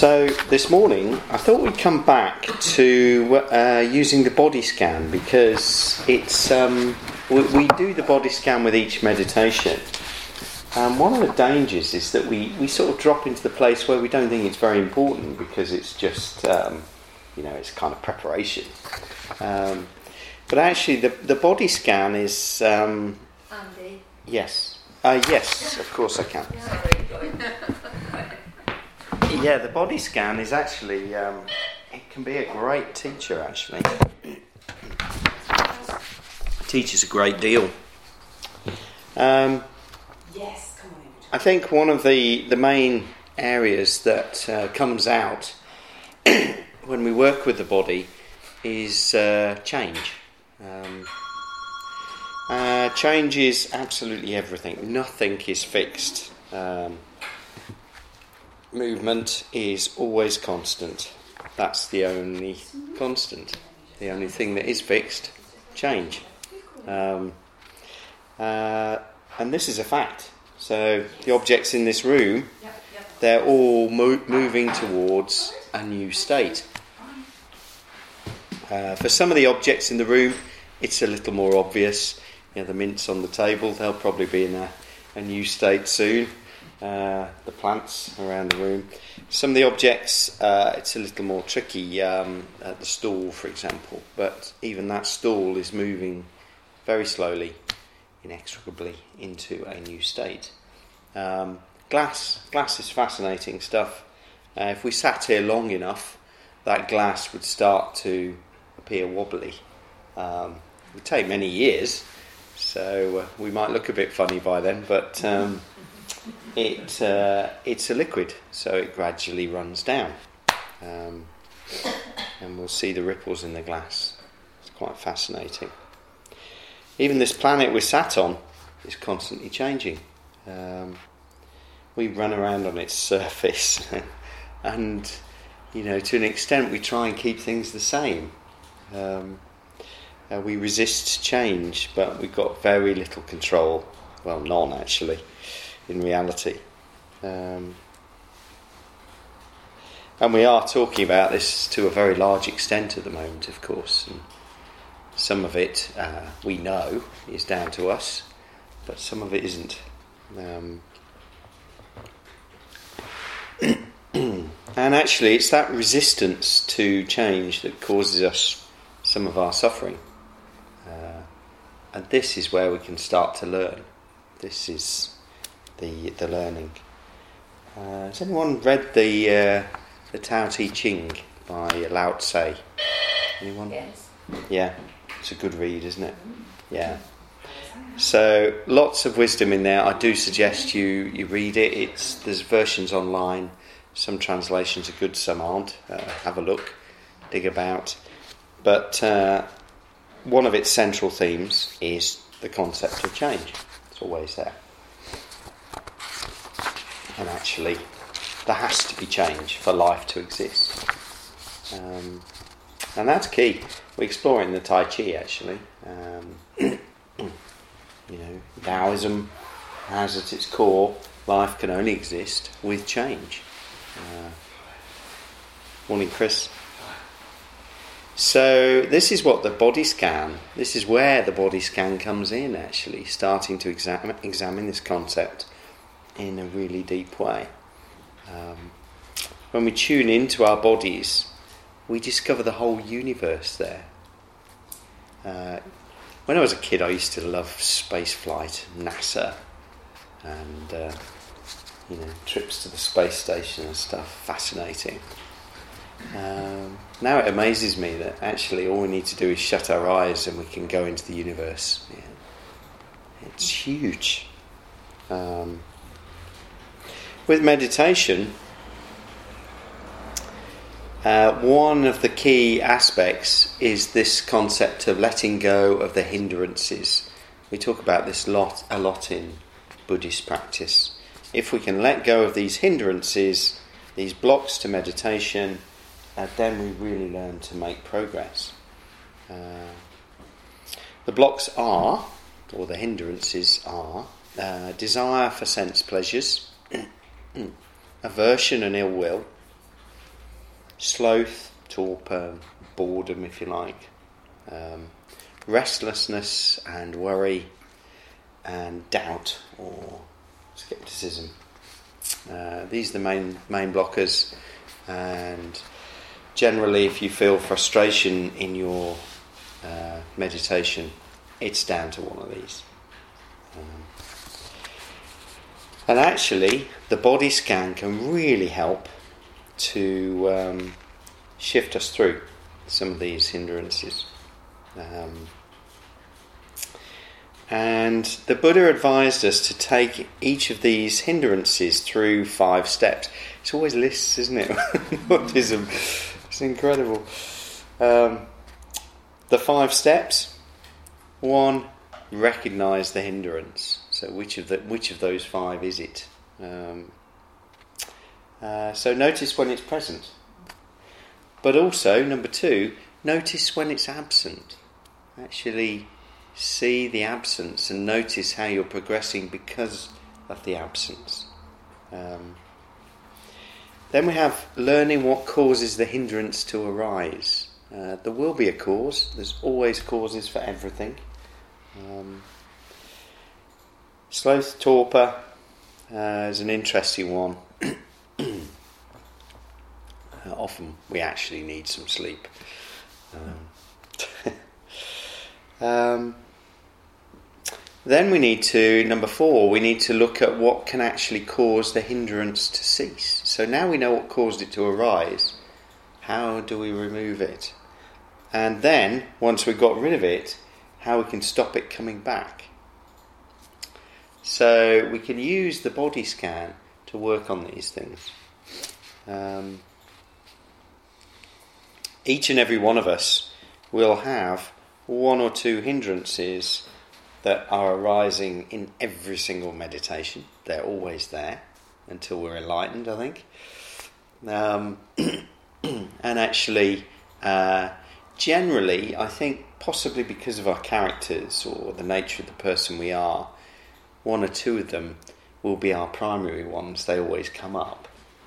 So this morning I thought we'd come back to using the body scan, because it's we do the body scan with each meditation. One of the dangers is that we sort of drop into the place where we don't think it's very important, because it's just it's kind of preparation. But actually the body scan is Andy? Yes. Yes, of course I can. Yeah, the body scan is actually, it can be a great teacher, actually. It teaches a great deal. Yes, come on. I think one of the main areas that comes out when we work with the body is change. Change is absolutely everything. Nothing is fixed. Movement is always constant. That's the only constant. The only thing that is fixed, change. And this is a fact. So the objects in this room, they're all moving towards a new state. For some of the objects in the room, it's a little more obvious. The mints on the table, they'll probably be in a new state soon. The plants around the room. Some of the objects, it's a little more tricky. The stool, for example, but even that stool is moving very slowly, inexorably into a new state. Glass is fascinating stuff. If we sat here long enough, that glass would start to appear wobbly. It would take many years, so we might look a bit funny by then, but it's a liquid, so it gradually runs down, and we'll see the ripples in the glass. It's quite fascinating. Even this planet we're sat on is constantly changing. We run around on its surface and to an extent we try and keep things the same. We resist change, but we've got very little control. Well, none actually, in reality. And we are talking about this to a very large extent at the moment, of course. And some of it we know is down to us, but some of it isn't. And actually it's that resistance to change that causes us some of our suffering. And this is where we can start to learn. This is the learning. Has anyone read the Tao Te Ching by Lao Tse? Anyone? Yes. Yeah, it's a good read, isn't it? Yeah. So lots of wisdom in there. I do suggest you read it. There's versions online. Some translations are good, some aren't. Have a look, dig about. But one of its central themes is the concept of change. It's always there. And actually, there has to be change for life to exist. And that's key. We explore it in the Tai Chi, actually. Taoism has at its core, life can only exist with change. Morning, Chris. So this is what the body scan, this is where the body scan comes in, actually, starting to examine this concept in a really deep way. When we tune into our bodies, we discover the whole universe there. When I was a kid, I used to love space flight, NASA, and trips to the space station and stuff. Fascinating. Now it amazes me that actually all we need to do is shut our eyes and we can go into the universe. Yeah. It's huge. With meditation, one of the key aspects is this concept of letting go of the hindrances. We talk about this a lot in Buddhist practice. If we can let go of these hindrances, these blocks to meditation, then we really learn to make progress. The blocks are, or the hindrances are, desire for sense pleasures, aversion and ill will, sloth, torpor, boredom, if you like, restlessness and worry, and doubt or skepticism. These are the main blockers, and generally if you feel frustration in your meditation, it's down to one of these. And actually the body scan can really help to shift us through some of these hindrances. And the Buddha advised us to take each of these hindrances through 5 steps. It's always lists, isn't it? Buddhism. It's incredible. The 5 steps. 1, recognise the hindrance. So which of those 5 is it? So notice when it's present. But also, number 2, notice when it's absent. Actually see the absence and notice how you're progressing because of the absence. Then we have learning what causes the hindrance to arise. There will be a cause. There's always causes for everything. Sloth, torpor is an interesting one. Often we actually need some sleep. Then we need to, number 4, we need to look at what can actually cause the hindrance to cease. So now we know what caused it to arise. How do we remove it? And then, once we've got rid of it, how we can stop it coming back. So we can use the body scan to work on these things. Each and every one of us will have 1 or 2 hindrances that are arising in every single meditation. They're always there until we're enlightened, I think. And actually, generally, I think possibly because of our characters or the nature of the person we are, 1 or 2 of them will be our primary ones. They always come up.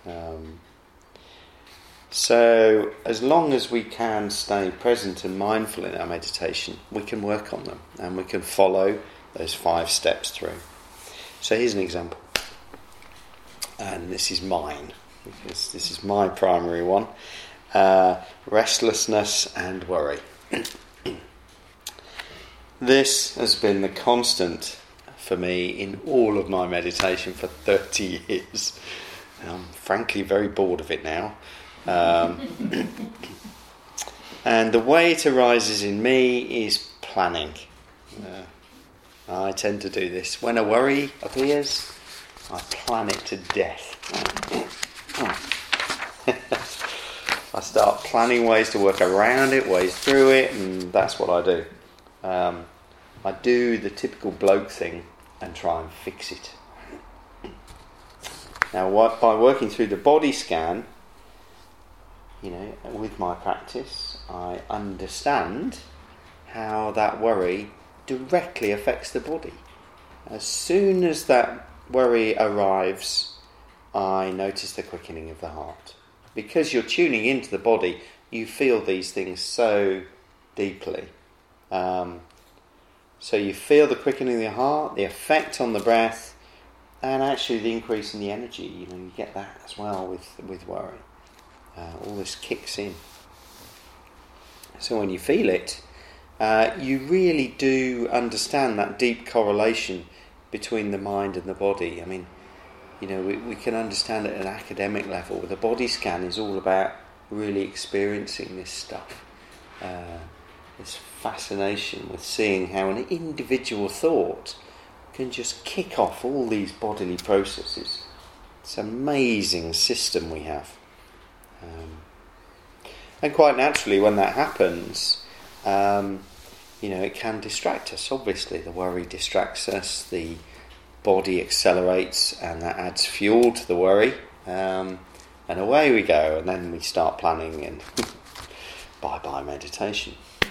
So as long as we can stay present and mindful in our meditation, we can work on them and we can follow those 5 steps through. So here's an example. And this is mine, because this is my primary one. Restlessness and worry. This has been the constant for me in all of my meditation for 30 years. I'm frankly very bored of it now. And the way it arises in me is planning. I tend to do this. When a worry appears, I plan it to death. I start planning ways to work around it, ways through it, and that's what I do. I do the typical bloke thing and try and fix it. Now, by working through the body scan, with my practice, I understand how that worry directly affects the body. As soon as that worry arrives, I notice the quickening of the heart. Because you're tuning into the body, you feel these things so deeply. So you feel the quickening of the heart, the effect on the breath, and actually the increase in the energy. You get that as well with worry. All this kicks in. So when you feel it, you really do understand that deep correlation between the mind and the body. I mean, we can understand it at an academic level. The body scan is all about really experiencing this stuff. This fascination with seeing how an individual thought can just kick off all these bodily processes. It's an amazing system we have. And quite naturally, when that happens, it can distract us. Obviously, the worry distracts us, the body accelerates, and that adds fuel to the worry. And away we go, and then we start planning, and bye-bye meditation.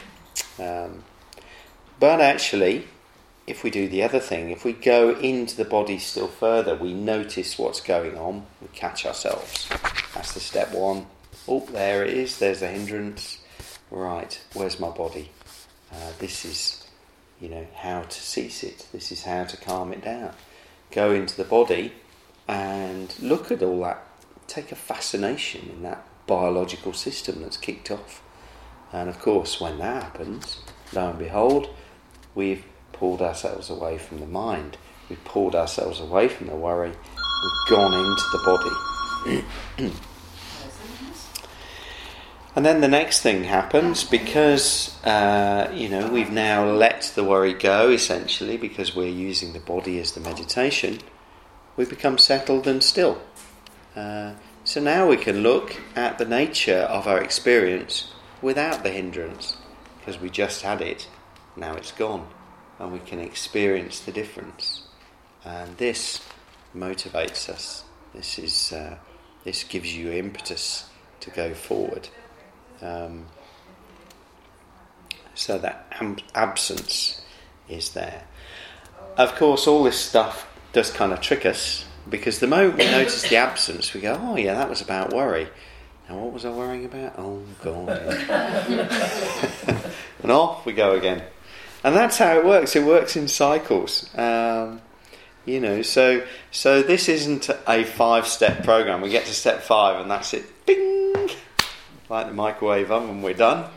But actually, if we do the other thing, if we go into the body still further, we notice what's going on, we catch ourselves. That's the step 1. Oh, there it is. There's a hindrance. Right, where's my body? This is, how to cease it. This is how to calm it down. Go into the body and look at all that. Take a fascination in that biological system that's kicked off. And of course, when that happens, lo and behold, we've pulled ourselves away from the mind. We've pulled ourselves away from the worry. We've gone into the body. And then the next thing happens, because we've now let the worry go, essentially, because we're using the body as the meditation, we become settled and still. So now we can look at the nature of our experience without the hindrance, because we just had it, now it's gone, and we can experience the difference. And this motivates us. This gives you impetus to go forward. So that absence is there. Of course, all this stuff does kind of trick us, because the moment we notice the absence, we go, oh yeah, that was about worry. Now what was I worrying about? Oh God. And off we go again. And that's how it works. It works in cycles. So this isn't a 5-step program. We get to step 5 and that's it. Bing! Like the microwave oven, we're done.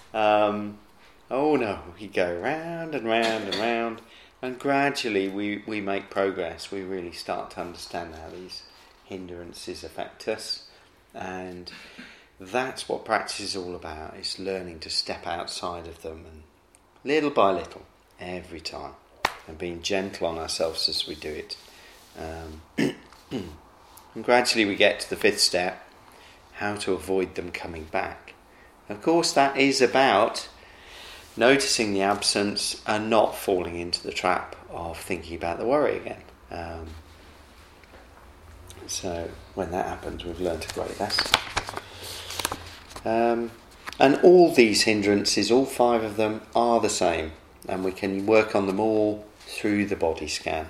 Oh no, we go round and round and round, and gradually we make progress. We really start to understand how these hindrances affect us, and that's what practice is all about. It's learning to step outside of them, and little by little, every time, and being gentle on ourselves as we do it. And gradually we get to the 5th step, how to avoid them coming back. Of course, that is about noticing the absence and not falling into the trap of thinking about the worry again. So when that happens, we've learned a great lesson. And all these hindrances, all 5 of them, are the same, and we can work on them all through the body scan.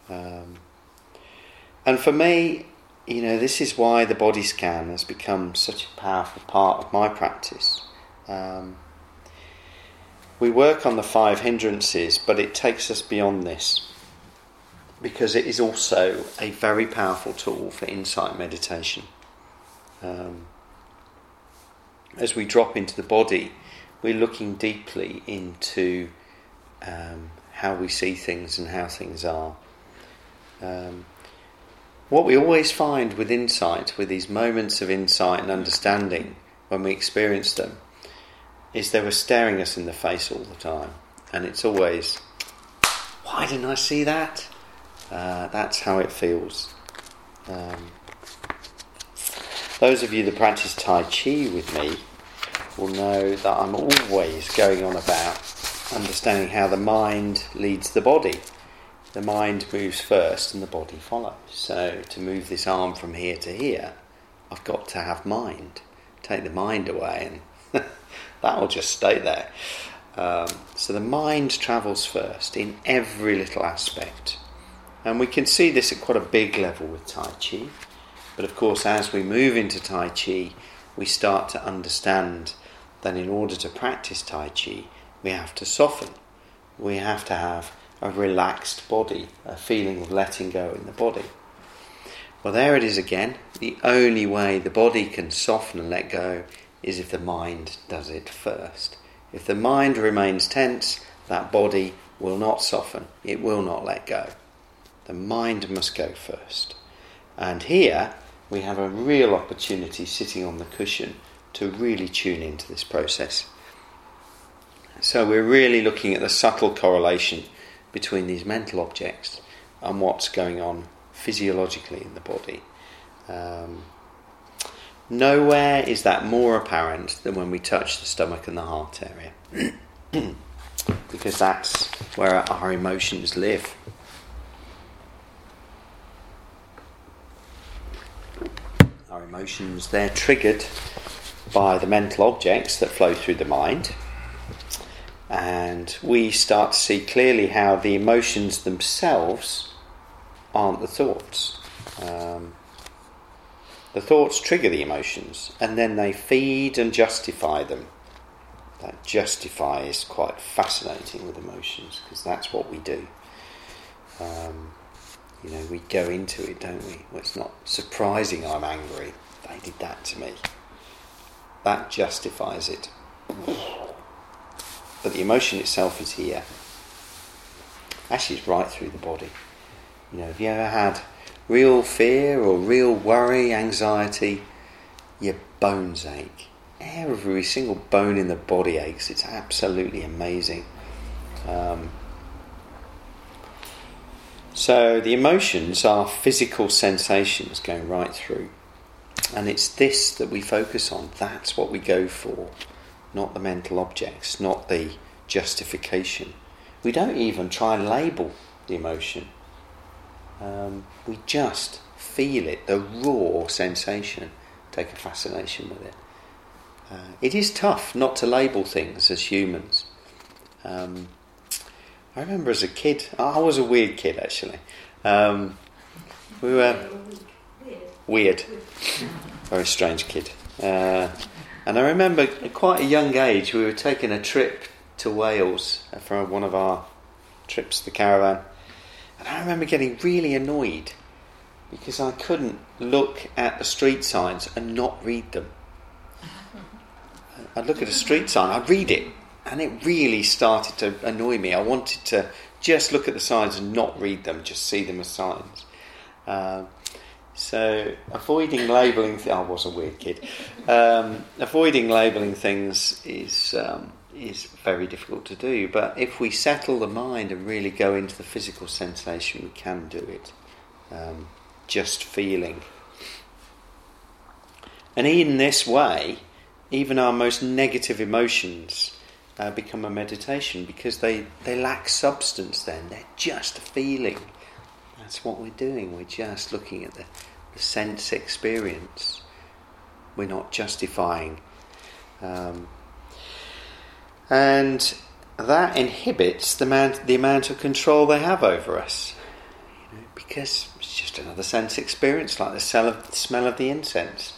And for me, this is why the body scan has become such a powerful part of my practice. We work on the 5 hindrances, but it takes us beyond this, because it is also a very powerful tool for insight meditation. As we drop into the body, we're looking deeply into how we see things and how things are. What we always find with insight, with these moments of insight and understanding, when we experience them, is they were staring us in the face all the time. And it's always, why didn't I see that? That's how it feels. Those of you that practice Tai Chi with me will know that I'm always going on about understanding how the mind leads the body. The mind moves first and the body follows. So to move this arm from here to here, I've got to have mind. Take the mind away and that will just stay there. So the mind travels first in every little aspect. And we can see this at quite a big level with Tai Chi. But of course, as we move into Tai Chi, we start to understand that in order to practice Tai Chi, we have to soften. We have to have a relaxed body, a feeling of letting go in the body. Well, there it is again. The only way the body can soften and let go is if the mind does it first. If the mind remains tense, that body will not soften. It will not let go. The mind must go first. And here we have a real opportunity sitting on the cushion to really tune into this process. So we're really looking at the subtle correlation between these mental objects and what's going on physiologically in the body. Nowhere is that more apparent than when we touch the stomach and the heart area, because that's where our emotions live. Our emotions, they're triggered by the mental objects that flow through the mind, and we start to see clearly how the emotions themselves aren't the thoughts. The The thoughts trigger the emotions, and then they feed and justify them. That justify is quite fascinating with emotions, because that's what we do. We go into it, don't we? Well, it's not surprising I'm angry. They did that to me. That justifies it. But the emotion itself is here. Actually, it's right through the body. Have you ever had real fear or real worry, anxiety? Your bones ache. Every single bone in the body aches. It's absolutely amazing. So the emotions are physical sensations going right through. And it's this that we focus on. That's what we go for. Not the mental objects, not the justification. We don't even try and label the emotion. We just feel it, the raw sensation. Take a fascination with it. It is tough not to label things as humans. I remember as a kid, I was a weird kid actually. We were weird, very strange kid. And I remember at quite a young age we were taking a trip to Wales for one of our trips, the caravan. And I remember getting really annoyed because I couldn't look at the street signs and not read them. I'd look at a street sign, I'd read it, and it really started to annoy me. I wanted to just look at the signs and not read them, just see them as signs. So avoiding labelling, I was a weird kid. Avoiding labelling things is very difficult to do. But if we settle the mind and really go into the physical sensation, we can do it. Just feeling. And in this way, even our most negative emotions become a meditation, because they lack substance then. They're just a feeling. That's what we're doing. We're just looking at the sense experience. We're not justifying. And that inhibits the amount of control they have over us. Because it's just another sense experience, like the smell of the incense.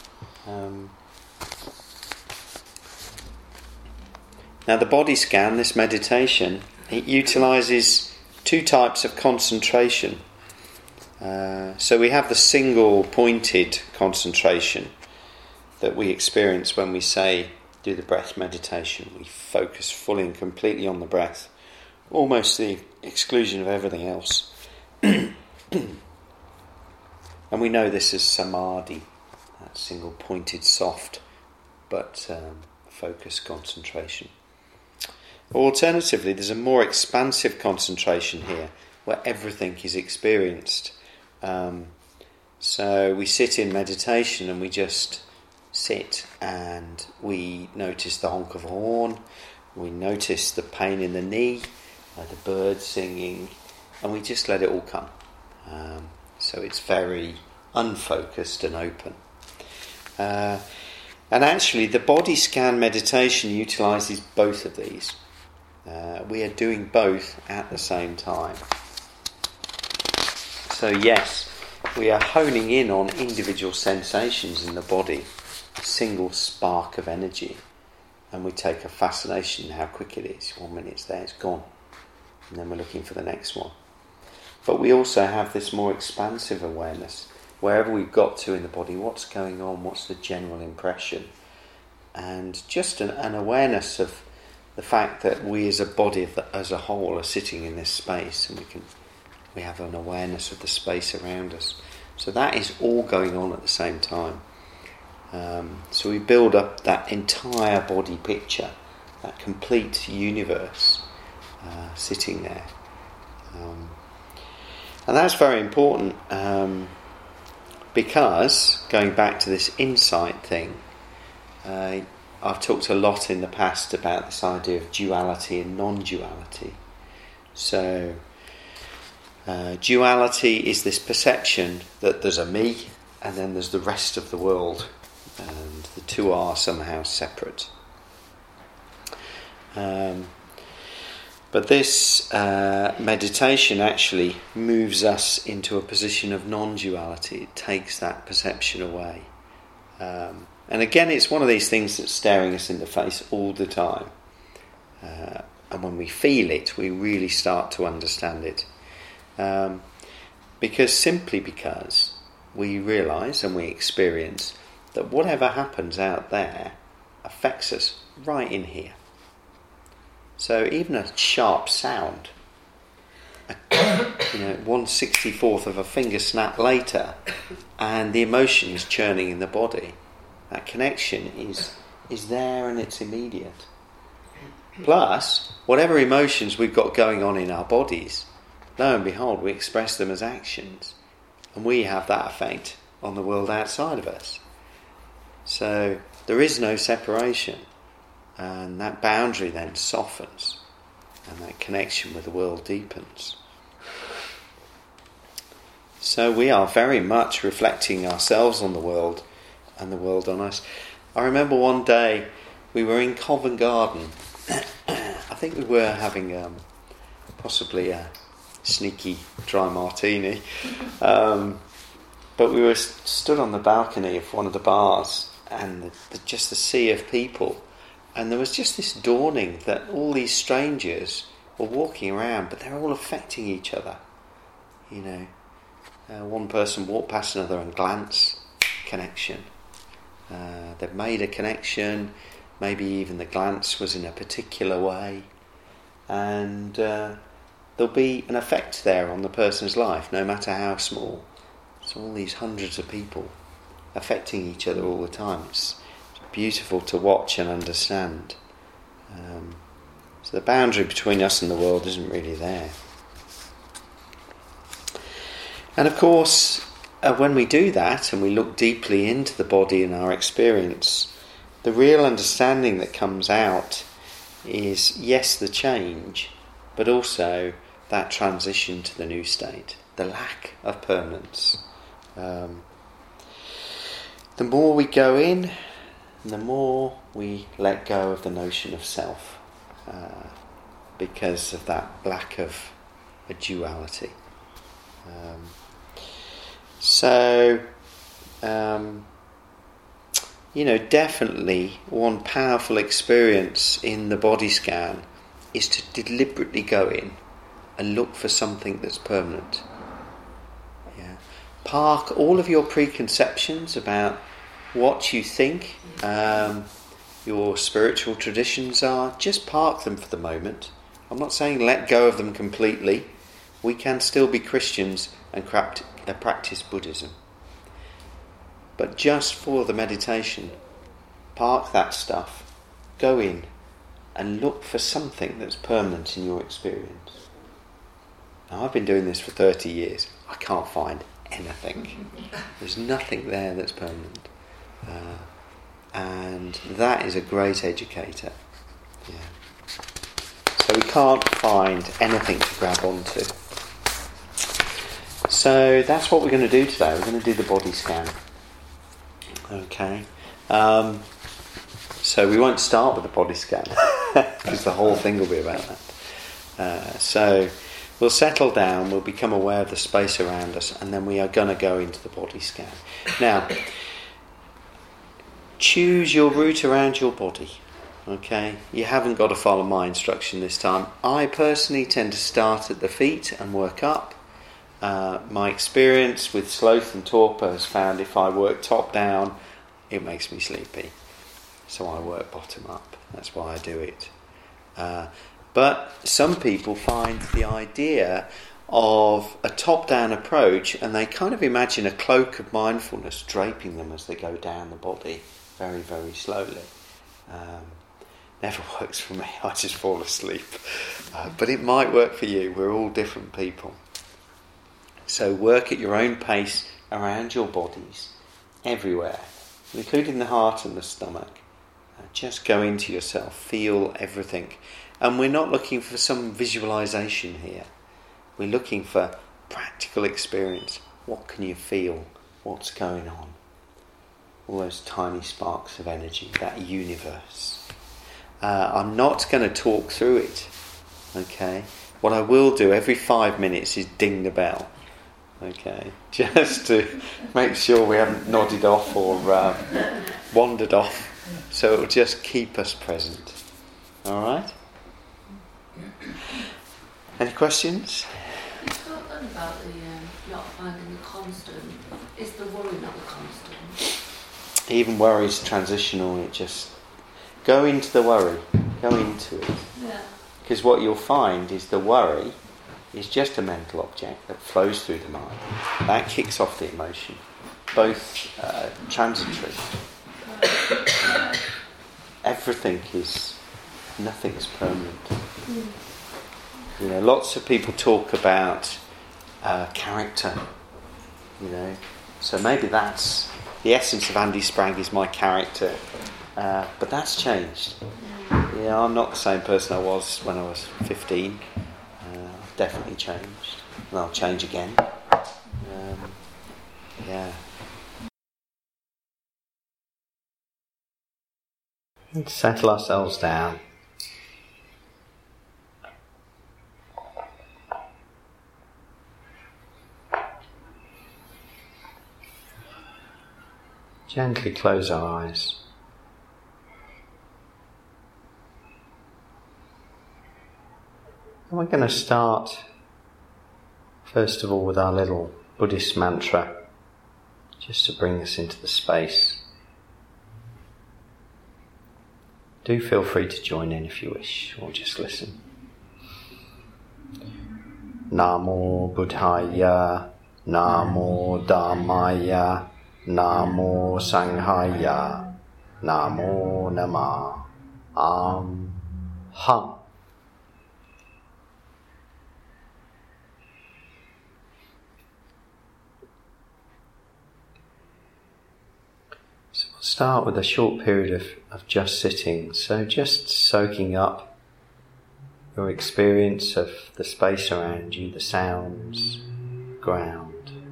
Now the body scan, this meditation, it utilises two types of concentration. So we have the single pointed concentration that we experience when we say do the breath meditation. We focus fully and completely on the breath, almost the exclusion of everything else. And we know this as samadhi, that single pointed soft but focused concentration. Alternatively, there's a more expansive concentration here where everything is experienced. So we sit in meditation and we just sit and we notice the honk of a horn, we notice the pain in the knee, the birds singing, and we just let it all come. So it's very unfocused and open. And actually the body scan meditation utilises both of these. We are doing both at the same time. So yes, we are honing in on individual sensations in the body, a single spark of energy, and we take a fascination in how quick it is. 1 minute it's there, it's gone, and then we're looking for the next one. But we also have this more expansive awareness. Wherever we've got to in the body, what's going on, what's the general impression, and just an awareness of the fact that we as a body as a whole are sitting in this space, and we have an awareness of the space around us. So that is all going on at the same time. So we build up that entire body picture, that complete universe sitting there. And that's very important because, going back to this insight thing, I've talked a lot in the past about this idea of duality and non-duality. So duality is this perception that there's a me and then there's the rest of the world, and the two are somehow separate. But this meditation actually moves us into a position of non-duality. It takes that perception away. And again, it's one of these things that's staring us in the face all the time. And when we feel it, we really start to understand it. Because we realise and we experience that whatever happens out there affects us right in here. So even a sharp sound, 1/64th of a finger snap later, and the emotions churning in the body, that connection is there and it's immediate. Plus, whatever emotions we've got going on in our bodies, lo and behold, we express them as actions, and we have that effect on the world outside of us. So there is no separation. And that boundary then softens, and that connection with the world deepens. So we are very much reflecting ourselves on the world and the world on us. I remember one day we were in Covent Garden. I think we were having possibly a sneaky dry martini. But we were stood on the balcony of one of the bars, and just the sea of people. And there was just this dawning that all these strangers were walking around, but they're all affecting each other. One person walked past another and glanced, connection. They've made a connection, maybe even the glance was in a particular way. And there'll be an effect there on the person's life, no matter how small. So all these hundreds of people affecting each other all the time. It's beautiful to watch and understand. So the boundary between us and the world isn't really there. And of course, when we do that and we look deeply into the body and our experience, the real understanding that comes out is, yes, the change, but also that transition to the new state, the lack of permanence. The more we go in, the more we let go of the notion of self, because of that lack of a duality. Definitely one powerful experience in the body scan is to deliberately go in and look for something that's permanent. Park all of your preconceptions about what you think your spiritual traditions are. Just park them for the moment. I'm not saying let go of them completely. We can still be Christians and practice Buddhism. But just for the meditation, park that stuff, go in and look for something that's permanent in your experience. Now, I've been doing this for 30 years. I can't find anything. There's nothing there that's permanent. And that is a great educator. So we can't find anything to grab onto. So that's what we're going to do today. We're going to do the body scan. Okay. So we won't start with the body scan because the whole thing will be about that. So we'll settle down, we'll become aware of the space around us, and then we are going to go into the body scan. Now, choose your route around your body. Okay, you haven't got to follow my instruction this time. I personally tend to start at the feet and work up. My experience with sloth and torpor has found if I work top down, it makes me sleepy. So I work bottom up. That's why I do it. But some people find the idea of a top-down approach, and they kind of imagine a cloak of mindfulness draping them as they go down the body very, very slowly. Never works for me. I just fall asleep. But it might work for you. We're all different people. So work at your own pace around your bodies, everywhere, including the heart and the stomach. Just go into yourself, feel everything. And we're not looking for some visualization here. We're looking for practical experience. What can you feel? What's going on? All those tiny sparks of energy, that universe. I'm not going to talk through it. Okay. What I will do every 5 minutes is ding the bell. Okay. Just to make sure we haven't nodded off or wandered off. So it will just keep us present. Alright? Any questions? You spoke then about the not finding the constant. Is the worry not the constant? Even worry is transitional. It just go into the worry. Go into it. Yeah. Because what you'll find is the worry is just a mental object that flows through the mind. That kicks off the emotion. Both transitory. Nothing's permanent. You know, lots of people talk about character. You know, so maybe that's the essence of Andy Spragg is my character, but that's changed. Yeah, I'm not the same person I was when I was 15. I've definitely changed, and I'll change again. Yeah. Let's settle ourselves down. Gently close our eyes. And we're going to start, first of all, with our little Buddhist mantra, just to bring us into the space. Do feel free to join in if you wish, or just listen. Namo Buddhaya, Namo Dhammaya, Namo Sanghaya, Namo Namah, Hum. So we'll start with a short period of just sitting, so just soaking up your experience of the space around you, the sounds, ground.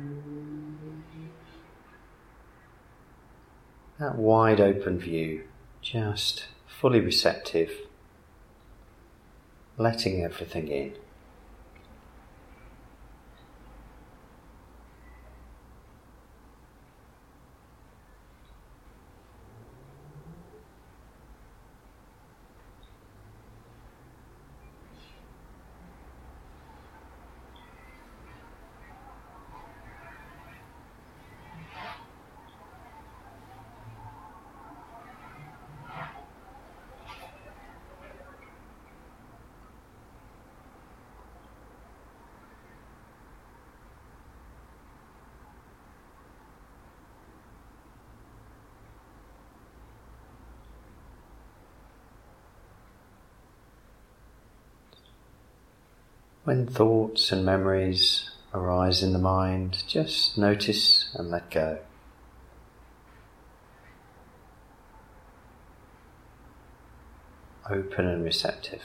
That wide open view, just fully receptive, letting everything in. When thoughts and memories arise in the mind, just notice and let go. Open and receptive.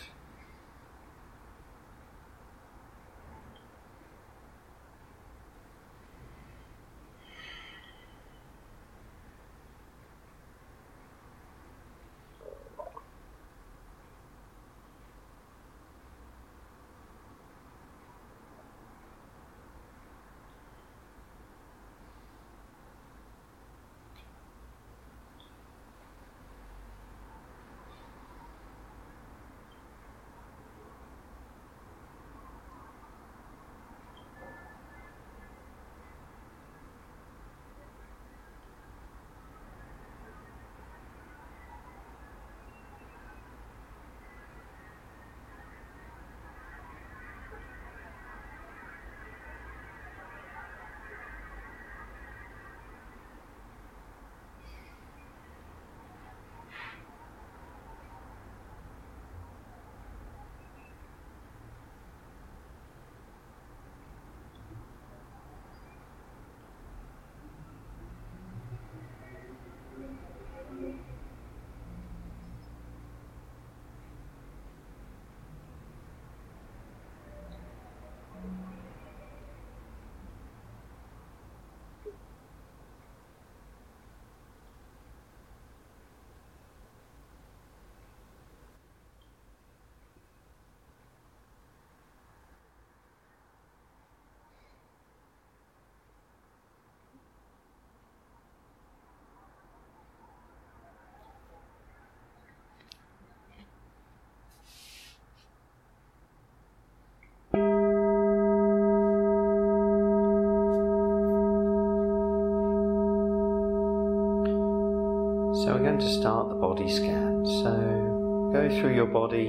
So we're going to start the body scan. So go through your body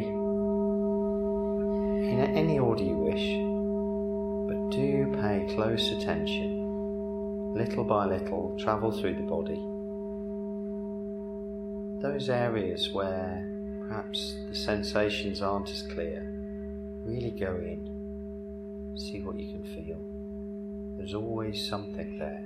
in any order you wish, but do pay close attention. Little by little, travel through the body. Those areas where perhaps the sensations aren't as clear, really go in. See what you can feel. There's always something there.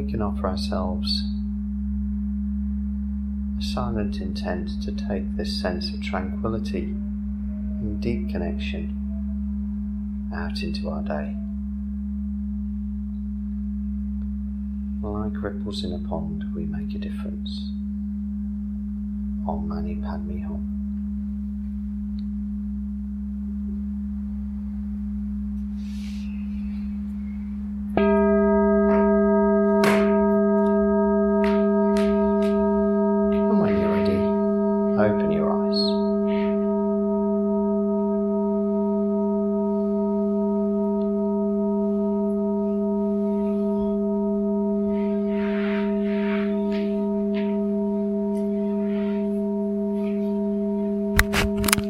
we can offer ourselves a silent intent to take this sense of tranquility and deep connection out into our day. Like ripples in a pond, we make a difference. Om Mani Padme Hum.